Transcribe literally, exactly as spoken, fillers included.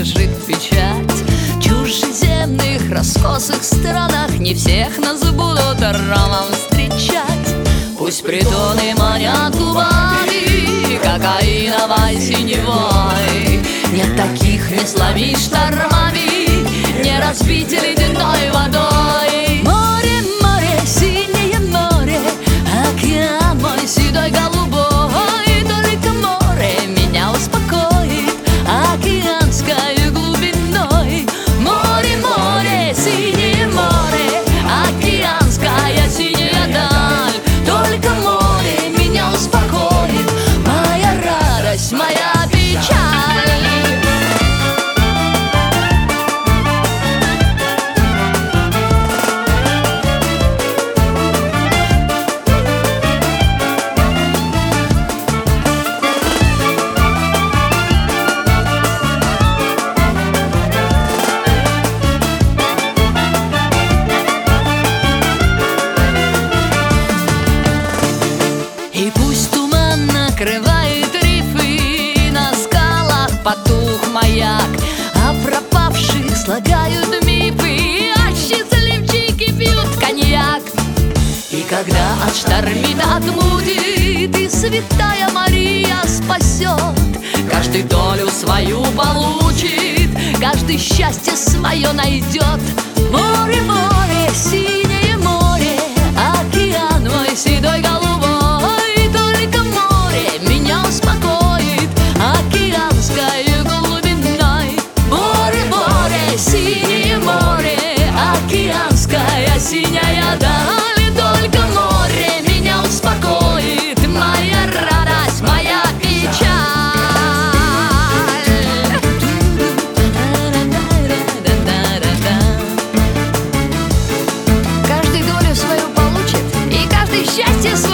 лежит печать. В чужеземных раскосых странах не всех нас будут ромом встречать. Пусть притоны манят губами кокаиновой синевой. Нет таких не сломить штормами, не разбить ледяной водой. Море, море, синее море, океан мой седой голубой. Только море меня успокоит океанской глубиной. Море, море, синее море, океанская синяя даль. Только море меня успокоит, моя радость, моя печаль. И пусть туман накрывает рифы, на скалах потух маяк, а пропавших слагают мифы, а счастливчики пьют коньяк. И когда отштормит, отмудит, и святая Мария спасет, каждый долю свою получит, каждый счастье свое найдет. Море, море, синее море, океан мой седой голубой. Синее море, океанская синяя даль. Только море меня успокоит, моя радость, моя печаль. Каждый долю свою получит, и каждый счастье свое